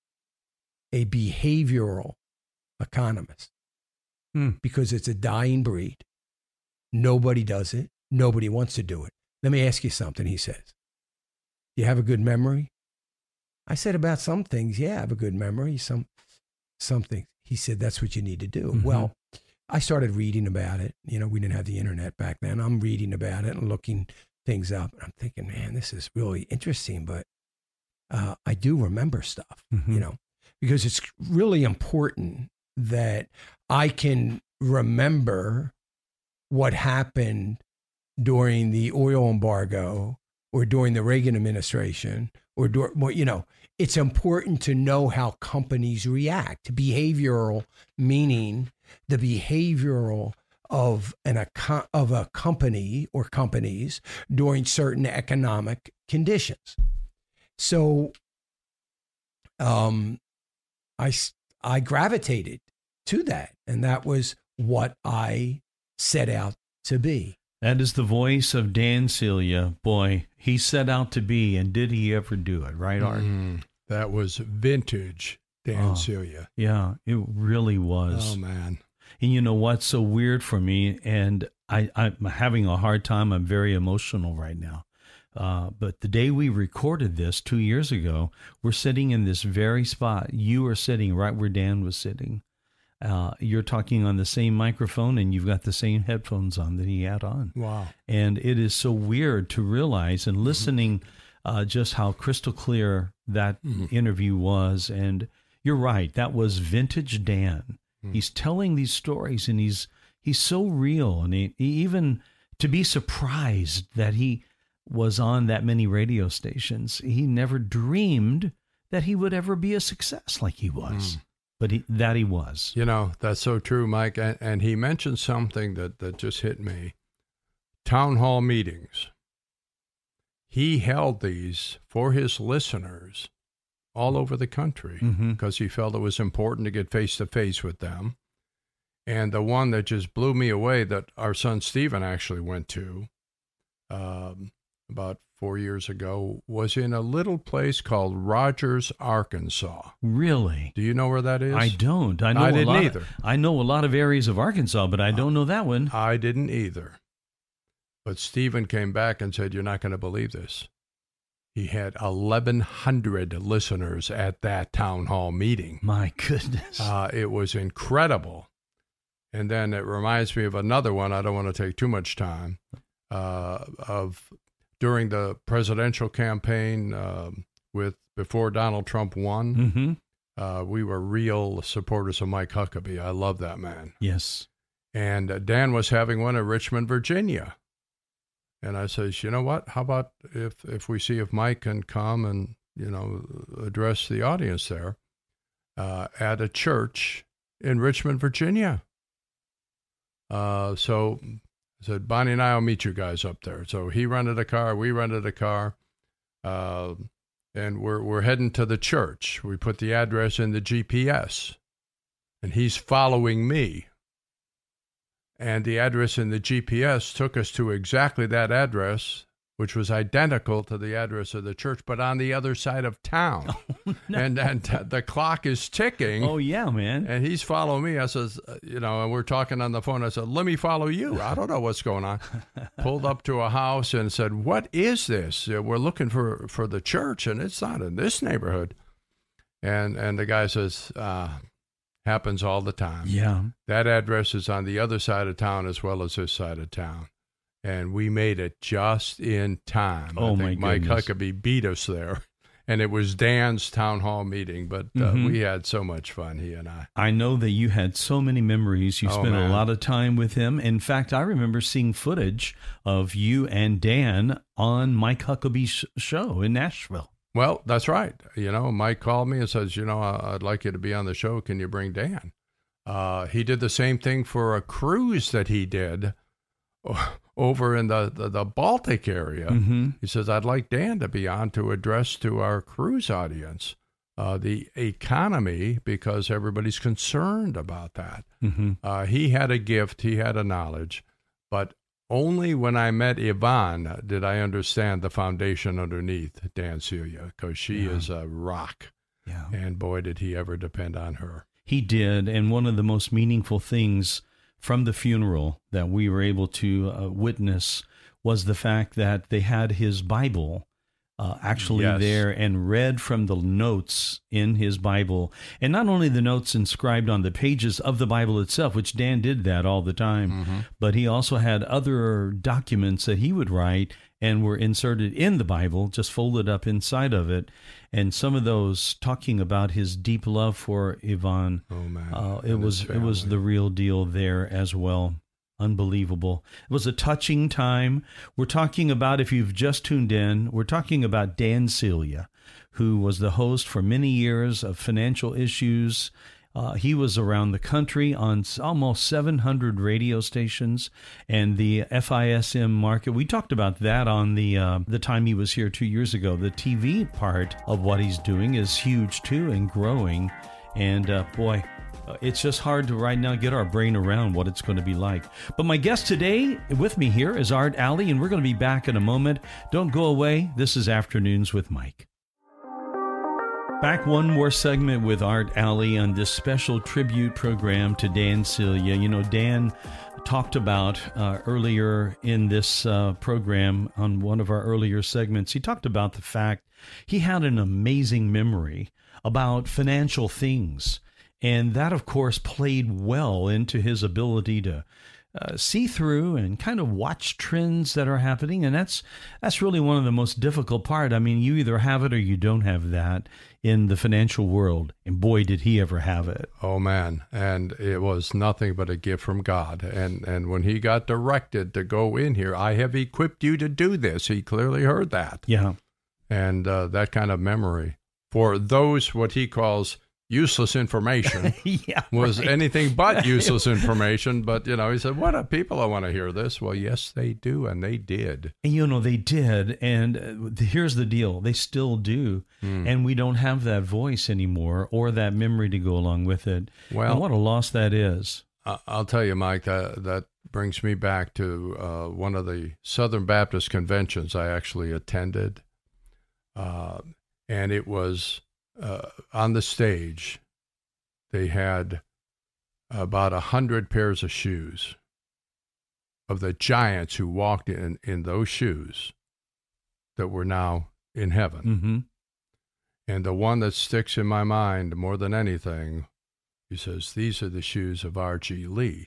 [SPEAKER 5] a behavioral economist
[SPEAKER 3] Hmm.
[SPEAKER 5] because it's a dying breed. Nobody does it. Nobody wants to do it. Let me ask you something," he says. "Do you have a good memory?" I said, "About some things, yeah, I have a good memory. Some, some things." He said, "That's what you need to do."
[SPEAKER 3] Mhm.
[SPEAKER 5] Well, I started reading about it. You know, we didn't have the internet back then. I'm reading about it and looking things up. And I'm thinking, man, this is really interesting, but uh, I do remember stuff,
[SPEAKER 3] Mhm.
[SPEAKER 5] you know, because it's really important that I can remember what happened during the oil embargo or during the Reagan administration or, dur- well, you know, it's important to know how companies react. Behavioral meaning the behavioral of an eco- of a company or companies during certain economic conditions. So, um, I s- I gravitated to that, and that was what I set out to be.
[SPEAKER 3] That is the voice of Dan Celia. Boy, he set out to be, and did he ever do it, right, Art?
[SPEAKER 4] Mm, that was vintage Dan
[SPEAKER 3] Oh.
[SPEAKER 4] Celia.
[SPEAKER 3] Yeah, it really was.
[SPEAKER 4] Oh, man.
[SPEAKER 3] And you know what's so weird for me, and I, I'm having a hard time. I'm very emotional right now. Uh, but the day we recorded this two years ago, we're sitting in this very spot. You are sitting right where Dan was sitting. Uh, you're talking on the same microphone, and you've got the same headphones on that he had on.
[SPEAKER 4] Wow.
[SPEAKER 3] And it is so weird to realize, and listening uh, just how crystal clear that
[SPEAKER 4] Mhm.
[SPEAKER 3] interview was. And you're right, that was vintage Dan.
[SPEAKER 4] Mm.
[SPEAKER 3] He's telling these stories, and he's he's so real. And he, he even to be surprised that he was on that many radio stations. He never dreamed that he would ever be a success like he was,
[SPEAKER 4] Mm.
[SPEAKER 3] but he, that he was.
[SPEAKER 4] You know, that's so true, Mike. And, and he mentioned something that, that just hit me. Town hall meetings. He held these for his listeners all over the country
[SPEAKER 3] Mhm.
[SPEAKER 4] because he felt it was important to get face-to-face with them. And the one that just blew me away that our son Stephen actually went to um, about four years ago was in a little place called Rogers, Arkansas.
[SPEAKER 3] Really?
[SPEAKER 4] Do you know where that is?
[SPEAKER 3] I don't. I know
[SPEAKER 4] I
[SPEAKER 3] a
[SPEAKER 4] didn't
[SPEAKER 3] lot
[SPEAKER 4] either.
[SPEAKER 3] I know a lot of areas of Arkansas, but I don't know that one.
[SPEAKER 4] I didn't either. But Stephen came back and said, "You're not going to believe this." He had eleven hundred listeners at that town hall meeting.
[SPEAKER 3] My goodness.
[SPEAKER 4] Uh, it was incredible. And then it reminds me of another one. I don't want to take too much time. Uh, of during the presidential campaign um, with before Donald Trump won,
[SPEAKER 3] Mm-hmm.
[SPEAKER 4] uh, we were real supporters of Mike Huckabee. I love that man.
[SPEAKER 3] Yes.
[SPEAKER 4] And uh, Dan was having one in Richmond, Virginia. And I says, you know what? How about if if we see if Mike can come and, you know, address the audience there uh, at a church in Richmond, Virginia. Uh, so I said, Bonnie and I will meet you guys up there. So he rented a car, we rented a car, uh, and we're we're heading to the church. We put the address in the G P S, and he's following me. And the address in the G P S took us to exactly that address which was identical to the address of the church, but on the other side of town. Oh, no. And and the clock is ticking.
[SPEAKER 3] Oh, yeah, man.
[SPEAKER 4] And he's following me. I says, you know, and we're talking on the phone. I said, let me follow you. I don't know what's going on. Pulled up to a house and said, what is this? We're looking for, for the church, and it's not in this neighborhood. And and the guy says, uh, happens all the time.
[SPEAKER 3] Yeah.
[SPEAKER 4] That address is on the other side of town as well as this side of town. And we made it just in time.
[SPEAKER 3] Oh,
[SPEAKER 4] I think
[SPEAKER 3] my
[SPEAKER 4] Mike
[SPEAKER 3] goodness.
[SPEAKER 4] Huckabee beat us there. And it was Dan's town hall meeting, but uh,
[SPEAKER 3] Mm-hmm.
[SPEAKER 4] we had so much fun, he and I.
[SPEAKER 3] I know that you had so many memories. You
[SPEAKER 4] Oh,
[SPEAKER 3] spent
[SPEAKER 4] man.
[SPEAKER 3] a lot of time with him. In fact, I remember seeing footage of you and Dan on Mike Huckabee's show in Nashville.
[SPEAKER 4] Well, that's right. You know, Mike called me and says, you know, I'd like you to be on the show. Can you bring Dan? Uh, he did the same thing for a cruise that he did over in the, the, the Baltic area.
[SPEAKER 3] Mm-hmm.
[SPEAKER 4] He says, I'd like Dan to be on to address to our cruise audience uh, the economy, because everybody's concerned about that.
[SPEAKER 3] Mm-hmm.
[SPEAKER 4] Uh, he had a gift, he had a knowledge, but only when I met Yvonne did I understand the foundation underneath Dan Celia, because she
[SPEAKER 3] Yeah.
[SPEAKER 4] is a rock.
[SPEAKER 3] Yeah.
[SPEAKER 4] And boy, did he ever depend on her.
[SPEAKER 3] He did. And one of the most meaningful things from the funeral that we were able to uh, witness was the fact that they had his Bible uh, actually
[SPEAKER 4] Yes.
[SPEAKER 3] there and read from the notes in his Bible. And not only the notes inscribed on the pages of the Bible itself, which Dan did that all the time,
[SPEAKER 4] Mm-hmm.
[SPEAKER 3] but he also had other documents that he would write and were inserted in the Bible, just folded up inside of it. And some of those talking about his deep love for Yvonne.
[SPEAKER 4] Oh, man.
[SPEAKER 3] Uh, it
[SPEAKER 4] And
[SPEAKER 3] was
[SPEAKER 4] his
[SPEAKER 3] it was
[SPEAKER 4] family.
[SPEAKER 3] the real deal there as well. Unbelievable. It was a touching time. We're talking about, if you've just tuned in, we're talking about Dan Celia, who was the host for many years of Financial Issues. Uh, he was around the country on s- almost seven hundred radio stations and the F I S M market. We talked about that on the uh, the time he was here two years ago. The T V part of what he's doing is huge too and growing. And uh, boy, uh, it's just hard to right now get our brain around what it's going to be like. But my guest today with me here is Art Alley, and we're going to be back in a moment. Don't go away. This is Afternoons with Mike. Back one more segment with Art Alley on this special tribute program to Dan Celia. You know, Dan talked about uh, earlier in this uh, program on one of our earlier segments, he talked about the fact he had an amazing memory about financial things. And that, of course, played well into his ability to Uh, see through and kind of watch trends that are happening. And that's that's really one of the most difficult part. I mean, you either have it or you don't have that in the financial world. And boy, did he ever have it.
[SPEAKER 4] Oh, man. And it was nothing but a gift from God. And and when he got directed to go in here, I have equipped you to do this. He clearly heard that.
[SPEAKER 3] Yeah.
[SPEAKER 4] And uh, that kind of memory for those, what he calls useless information,
[SPEAKER 3] yeah.
[SPEAKER 4] was
[SPEAKER 3] right.
[SPEAKER 4] anything but useless information. But, you know, he said, what do people I want to hear this? Well, yes, they do. And they did.
[SPEAKER 3] And, you know, they did. And uh, here's the deal. They still do.
[SPEAKER 4] Mm.
[SPEAKER 3] And we don't have that voice anymore or that memory to go along with it.
[SPEAKER 4] Well,
[SPEAKER 3] and what a loss that is.
[SPEAKER 4] I- I'll tell you, Mike, that, that brings me back to uh, one of the Southern Baptist conventions I actually attended. Uh, and it was uh, on the stage, they had about a hundred pairs of shoes of the giants who walked in, in those shoes that were now in heaven.
[SPEAKER 3] Mm-hmm.
[SPEAKER 4] And the one that sticks in my mind more than anything, he says, these are the shoes of R G Lee.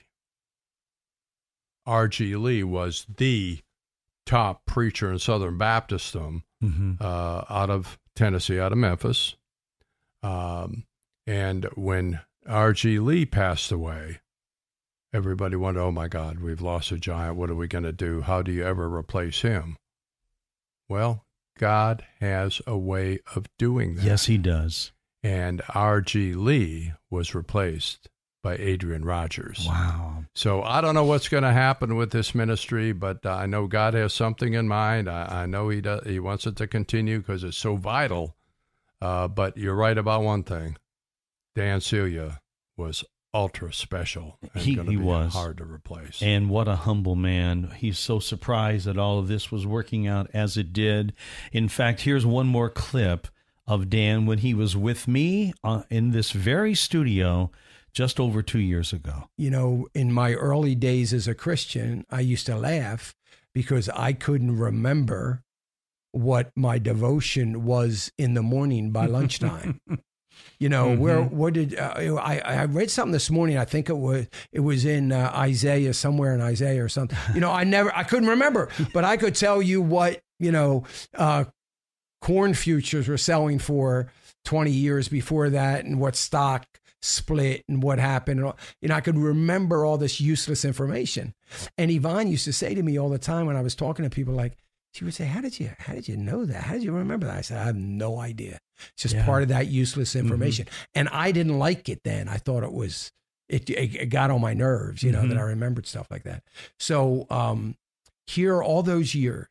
[SPEAKER 4] R G Lee was the top preacher in Southern Baptistdom
[SPEAKER 3] Mm-hmm.
[SPEAKER 4] uh, out of Tennessee, out of Memphis. Um, and when R G Lee passed away, everybody wondered, oh, my God, we've lost a giant. What are we going to do? How do you ever replace him? Well, God has a way of doing that.
[SPEAKER 3] Yes, he does.
[SPEAKER 4] And R G Lee was replaced by Adrian Rogers.
[SPEAKER 3] Wow.
[SPEAKER 4] So I don't know what's going to happen with this ministry, but uh, I know God has something in mind. I, I know he does, he wants it to continue because it's so vital. Uh, but you're right about one thing. Dan Celia was ultra special. And
[SPEAKER 3] He-
[SPEAKER 4] gonna
[SPEAKER 3] he
[SPEAKER 4] be
[SPEAKER 3] was.
[SPEAKER 4] hard to replace.
[SPEAKER 3] And what a humble man. He's so surprised that all of this was working out as it did. In fact, here's one more clip of Dan when he was with me uh, in this very studio just over two years ago.
[SPEAKER 5] You know, in my early days as a Christian, I used to laugh because I couldn't remember what my devotion was in the morning by lunchtime. You know,
[SPEAKER 3] Mm-hmm.
[SPEAKER 5] where, what did, uh, I, I read something this morning. I think it was, it was in uh, Isaiah, somewhere in Isaiah or something. You know, I never, I couldn't remember, but I could tell you what, you know, uh, corn futures were selling for twenty years before that and what stock split and what happened. And all, you know, I could remember all this useless information. And Yvonne used to say to me all the time when I was talking to people, like, she would say, how did you, how did you know that? How did you remember that? I said, I have no idea. It's just
[SPEAKER 3] Yeah.
[SPEAKER 5] part of that useless information. Mm-hmm. And I didn't like it then. I thought it was, it, it, it got on my nerves, you know,
[SPEAKER 3] Mm-hmm.
[SPEAKER 5] that I remembered stuff like that. So um, here, all those years,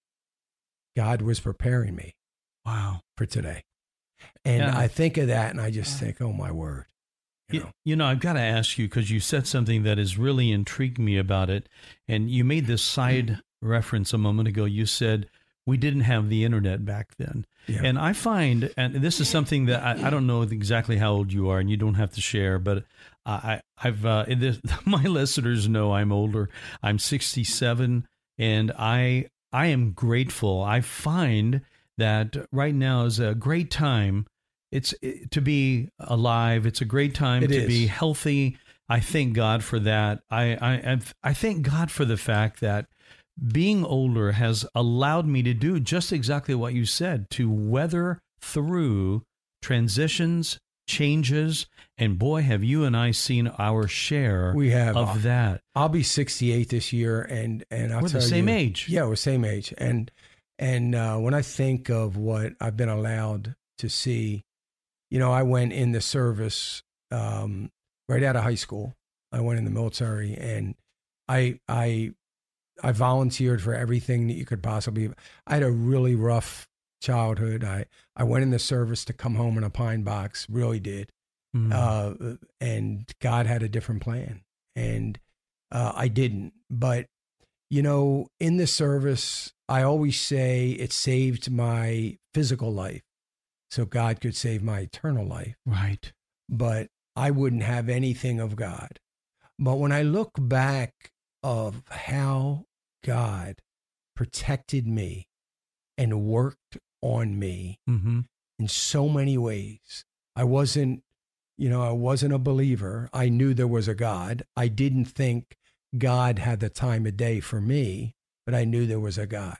[SPEAKER 5] God was preparing me
[SPEAKER 3] Wow.
[SPEAKER 5] for today. And
[SPEAKER 3] Yeah.
[SPEAKER 5] I think of that and I just think, oh my word. You
[SPEAKER 3] You,
[SPEAKER 5] know?
[SPEAKER 3] you know, I've got to ask you because you said something that has really intrigued me about it. And you made this side reference a moment ago. You said we didn't have the internet back then.
[SPEAKER 5] Yeah.
[SPEAKER 3] And I find, and this is something that I, I don't know exactly how old you are and you don't have to share, but I, I've, uh, this, my listeners know I'm older. I'm sixty-seven and I, I am grateful. I find that right now is a great time. It's to be alive. It's a great time
[SPEAKER 5] It
[SPEAKER 3] to
[SPEAKER 5] is.
[SPEAKER 3] be healthy. I thank God for that. I, I, I've- I thank God for the fact that being older has allowed me to do just exactly what you said, to weather through transitions, changes, and boy, have you and I seen our share
[SPEAKER 5] We have.
[SPEAKER 3] of that.
[SPEAKER 5] I'll be sixty-eight this year, and and I'll
[SPEAKER 3] We're the
[SPEAKER 5] tell
[SPEAKER 3] same
[SPEAKER 5] you-
[SPEAKER 3] age.
[SPEAKER 5] Yeah, we're same age, and and uh, when I think of what I've been allowed to see, you know, I went in the service um, right out of high school. I went in the military, and I I I volunteered for everything that you could possibly. I had a really rough childhood. I I went in the service to come home in a pine box. Really did.
[SPEAKER 3] Mm.
[SPEAKER 5] Uh, and God had a different plan, and uh, I didn't. But you know, in the service, I always say it saved my physical life, so God could save my eternal life.
[SPEAKER 3] Right.
[SPEAKER 5] But I wouldn't have anything of God. But when I look back of how God protected me and worked on me
[SPEAKER 3] Mm-hmm.
[SPEAKER 5] in so many ways, I wasn't. You know, I wasn't a believer. I knew there was a God. I didn't think God had the time of day for me, but I knew there was a God.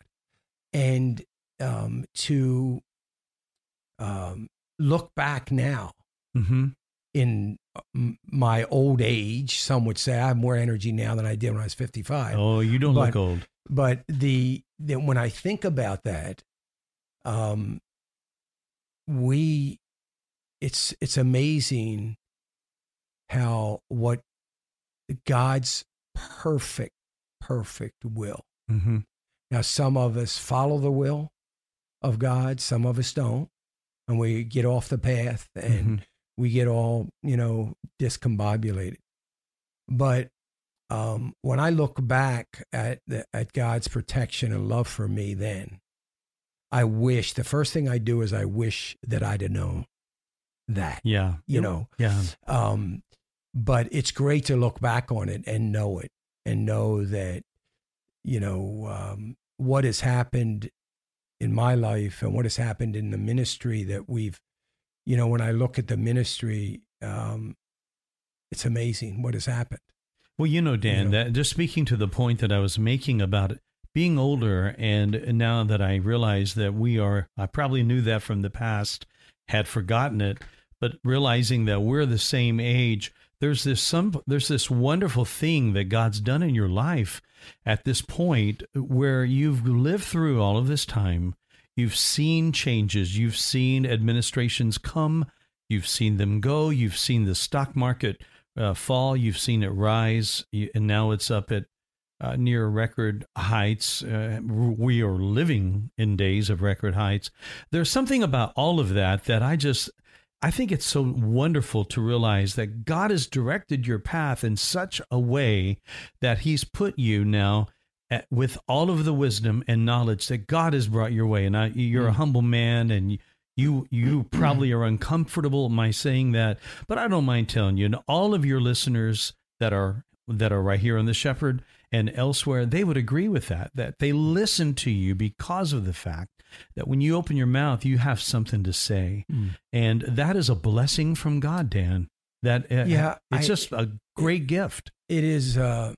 [SPEAKER 5] And um, to um, look back now
[SPEAKER 3] Mm-hmm.
[SPEAKER 5] in m- my old age, some would say I have more energy now than I did when I was fifty-five.
[SPEAKER 3] Oh, you don't
[SPEAKER 5] But-
[SPEAKER 3] look old.
[SPEAKER 5] But the, the when I think about that, um, we it's it's amazing how what God's perfect perfect will.
[SPEAKER 3] Mm-hmm.
[SPEAKER 5] Now, some of us follow the will of God, some of us don't, and we get off the path and
[SPEAKER 3] Mm-hmm.
[SPEAKER 5] we get all, you know, discombobulated. But um, when I look back at the, at God's protection and love for me, then I wish the first thing I do is I wish that I'd have known that,
[SPEAKER 3] Yeah.
[SPEAKER 5] you know.
[SPEAKER 3] Yeah.
[SPEAKER 5] Um, but it's great to look back on it and know it and know that, you know, um, what has happened in my life and what has happened in the ministry that we've, you know, when I look at the ministry, um, it's amazing what has happened.
[SPEAKER 3] Well, you know, Dan,
[SPEAKER 5] You know.
[SPEAKER 3] that just speaking to the point that I was making about it, being older, and now that I realize that we are, I probably knew that from the past, had forgotten it, but realizing that we're the same age, there's this some there's this wonderful thing that God's done in your life at this point where you've lived through all of this time. You've seen changes. You've seen administrations come. You've seen them go. You've seen the stock market uh, fall. You've seen it rise. You, and now it's up at uh, near record heights. Uh, we are living in days of record heights. There's something about all of that that I just, I think it's so wonderful to realize that God has directed your path in such a way that he's put you now at, with all of the wisdom and knowledge that God has brought your way. And I, you're a humble man, and you you probably are uncomfortable my saying that, but I don't mind telling you, and all of your listeners that are that are right here on The Shepherd and elsewhere, they would agree with that, that they listen to you because of the fact that when you open your mouth, you have something to say. Mm. And that is a blessing from God, Dan. That uh,
[SPEAKER 5] yeah,
[SPEAKER 3] it's
[SPEAKER 5] I,
[SPEAKER 3] just a great
[SPEAKER 5] it,
[SPEAKER 3] gift.
[SPEAKER 5] It is, uh,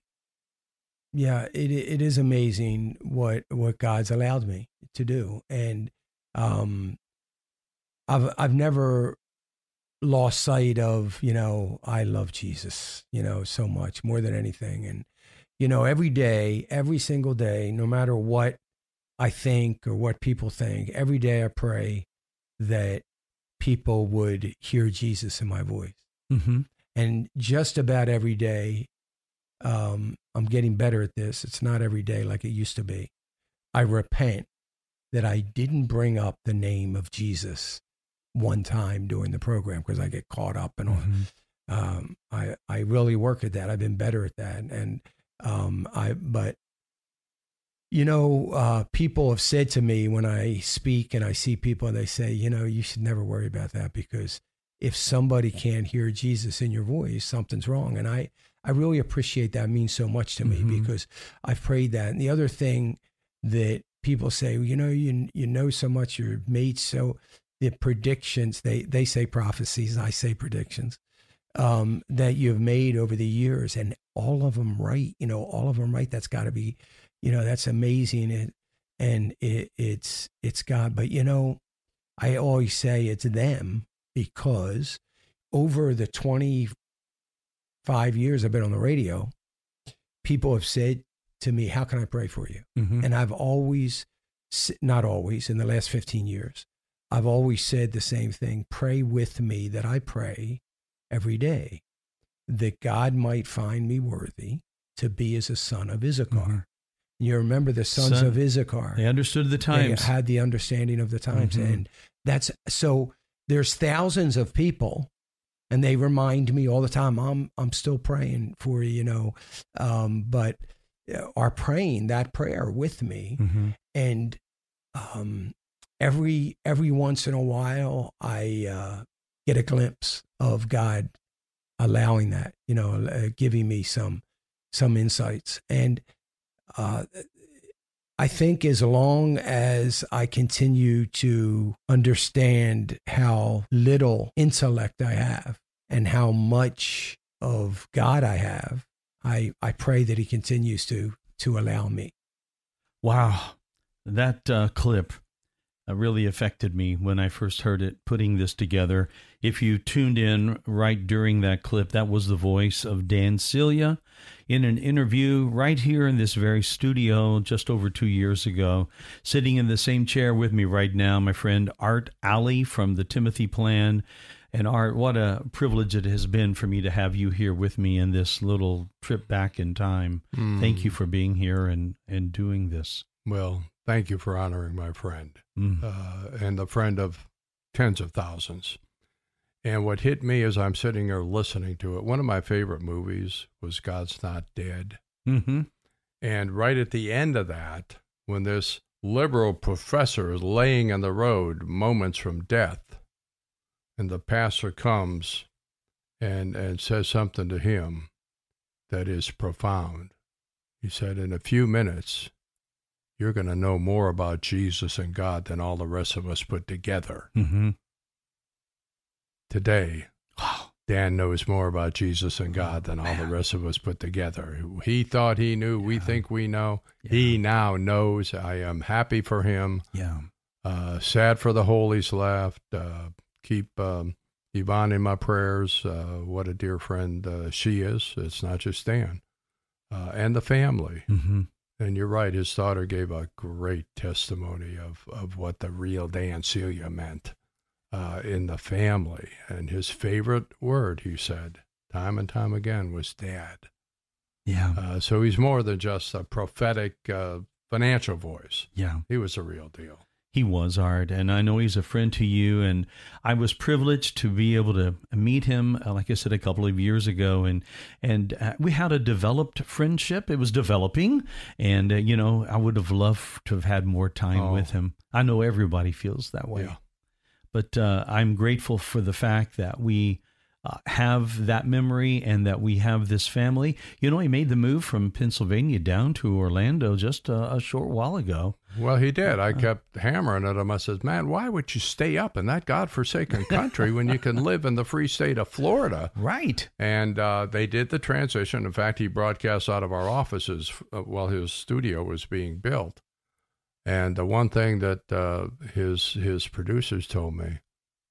[SPEAKER 5] yeah, it it is amazing what what God's allowed me to do. And um, I've I've never lost sight of, you know, I love Jesus, you know, so much, more than anything. And, you know, every day, every single day, no matter what I think or what people think, every day I pray that people would hear Jesus in my voice.
[SPEAKER 3] Mm-hmm.
[SPEAKER 5] And just about every day, um, I'm getting better at this. It's not every day like it used to be. I repent that I didn't bring up the name of Jesus one time during the program because I get caught up and mm-hmm. um, I I really work at that. I've been better at that, and um, I but you know, uh, people have said to me when I speak and I see people, and they say, you know, you should never worry about that, because if somebody can't hear Jesus in your voice, something's wrong. And I I really appreciate that. It means so much to me mm-hmm. because I've prayed that. And the other thing that people say, well, you know, you you know so much, you're made so. The predictions, they, they say prophecies, I say predictions, um, that you've made over the years, and all of them right, you know, all of them right. That's got to be, you know, that's amazing. It, and it, it's, it's God. But, you know, I always say it's them, because over the twenty-five years I've been on the radio, people have said to me, how can I pray for you? Mm-hmm. And I've always, not always, in the last fifteen years, I've always said the same thing. Pray with me that I pray every day, that God might find me worthy to be as a son of Issachar. Mm-hmm. You remember the sons son, of Issachar.
[SPEAKER 3] They understood the times.
[SPEAKER 5] They had the understanding of the times. Mm-hmm. And that's, so there's thousands of people, and they remind me all the time, I'm I'm still praying for you, you know, um, but are praying that prayer with me. Mm-hmm. And um Every every once in a while, I uh, get a glimpse of God allowing that, you know, uh, giving me some some insights. And uh, I think as long as I continue to understand how little intellect I have and how much of God I have, I I pray that He continues to to allow me.
[SPEAKER 3] Wow, that uh, clip really affected me when I first heard it, putting this together. If you tuned in right during that clip, that was the voice of Dan Celia in an interview right here in this very studio just over two years ago. Sitting in the same chair with me right now, my friend Art Alley from the Timothy Plan. And Art, what a privilege it has been for me to have you here with me in this little trip back in time. Mm. Thank you for being here and, and doing this.
[SPEAKER 4] Well, thank you for honoring my friend,
[SPEAKER 3] mm.
[SPEAKER 4] uh, and the friend of tens of thousands. And what hit me as I'm sitting here listening to it, one of my favorite movies was God's Not Dead.
[SPEAKER 3] Mm-hmm.
[SPEAKER 4] And right at the end of that, when this liberal professor is laying on the road moments from death, and the pastor comes and, and says something to him that is profound. He said, in a few minutes, you're going to know more about Jesus and God than all the rest of us put together.
[SPEAKER 3] Mm-hmm.
[SPEAKER 4] Today, Dan knows more about Jesus and God than all the rest of us put together. He thought he knew. Yeah. We think we know. Yeah. He now knows. I am happy for him.
[SPEAKER 3] Yeah.
[SPEAKER 4] Uh, sad for the hole he's left. Uh, keep um, Yvonne in my prayers. Uh, what a dear friend uh, she is. It's not just Dan. Uh, and the family.
[SPEAKER 3] Mm-hmm.
[SPEAKER 4] And you're right, his daughter gave a great testimony of, of what the real Dan Celia meant uh, in the family. And his favorite word, he said, time and time again, was Dad.
[SPEAKER 3] Yeah.
[SPEAKER 4] Uh, so he's more than just a prophetic uh, financial voice.
[SPEAKER 3] Yeah.
[SPEAKER 4] He was a real deal.
[SPEAKER 3] He was, Art, and I know he's a friend to you, and I was privileged to be able to meet him, uh, like I said, a couple of years ago, and and uh, we had a developed friendship. It was developing, and, uh, you know, I would have loved to have had more time
[SPEAKER 4] Oh.
[SPEAKER 3] with him. I know everybody feels that way.
[SPEAKER 4] Yeah.
[SPEAKER 3] But uh, I'm grateful for the fact that we uh, have that memory and that we have this family. You know, he made the move from Pennsylvania down to Orlando just a, a short while ago.
[SPEAKER 4] Well, he did.
[SPEAKER 3] Uh,
[SPEAKER 4] I kept hammering at him. I said, man, why would you stay up in that godforsaken country when you can live in the free state of Florida?
[SPEAKER 3] Right.
[SPEAKER 4] And uh, they did the transition. In fact, he broadcast out of our offices uh, while his studio was being built. And the one thing that uh, his his producers told me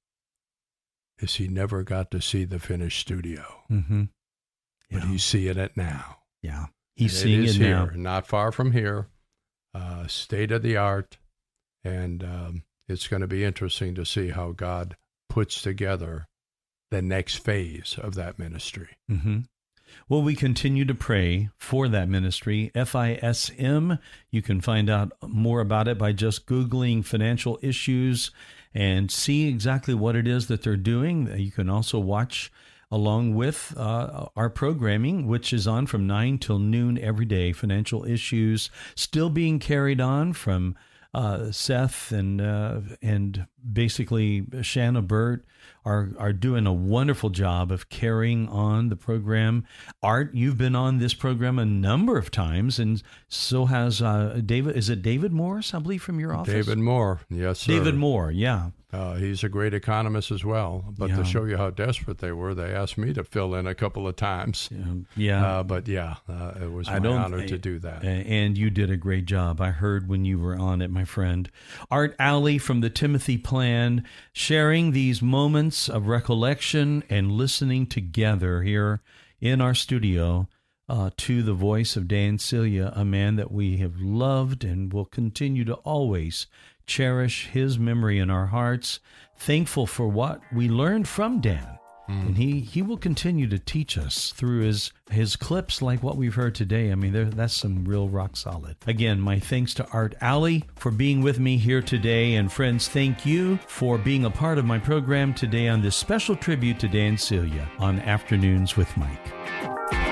[SPEAKER 4] is he never got to see the finished studio,
[SPEAKER 3] Mm-hmm.
[SPEAKER 4] but he's seeing it now.
[SPEAKER 3] Yeah. He's
[SPEAKER 4] And
[SPEAKER 3] seeing
[SPEAKER 4] it, is
[SPEAKER 3] it now.
[SPEAKER 4] here, not far from here, uh, state of the art, and um, it's going to be interesting to see how God puts together the next phase of that ministry.
[SPEAKER 3] Mm-hmm. Well, we continue to pray for that ministry, F I S M. You can find out more about it by just Googling financial issues and see exactly what it is that they're doing. You can also watch along with uh, our programming, which is on from nine till noon every day. Financial issues still being carried on from uh, Seth and uh, and basically Shanna Burt are are doing a wonderful job of carrying on the program. Art, you've been on this program a number of times, and so has uh, David. Is it David Morris, I believe, from your office?
[SPEAKER 4] David Moore, yes, sir.
[SPEAKER 3] David Moore, yeah.
[SPEAKER 4] Uh, he's a great economist as well. But
[SPEAKER 3] Yeah.
[SPEAKER 4] to show you how desperate they were, they asked me to fill in a couple of times.
[SPEAKER 3] Yeah. yeah.
[SPEAKER 4] Uh, but yeah, uh, it was
[SPEAKER 3] I
[SPEAKER 4] my
[SPEAKER 3] don't-
[SPEAKER 4] honor to do that.
[SPEAKER 3] And you did a great job. I heard when you were on it, my friend. Art Alley from the Timothy Plan, sharing these moments of recollection and listening together here in our studio uh, to the voice of Dan Celia, a man that we have loved and will continue to always cherish his memory in our hearts. Thankful for what we learned from Dan. And he, he will continue to teach us through his his clips like what we've heard today. I mean, there, that's some real rock solid. Again, my thanks to Art Alley for being with me here today. And friends, thank you for being a part of my program today on this special tribute to Dan Celia on Afternoons with Mike.